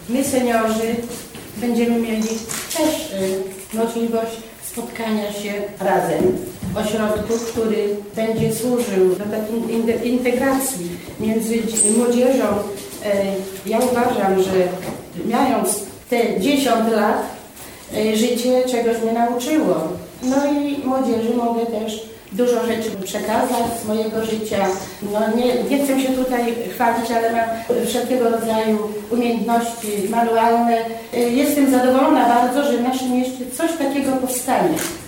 my seniorzy będziemy mieli też możliwość spotkania się razem w ośrodku, który będzie służył do takiej integracji między młodzieżą. Ja uważam, że mając te 10 lat, życie czegoś mnie nauczyło. No i młodzieży mogę też dużo rzeczy przekazać z mojego życia. No nie chcę się tutaj chwalić, ale mam wszelkiego rodzaju umiejętności manualne. Jestem zadowolona bardzo, że w naszym mieście coś takiego powstanie.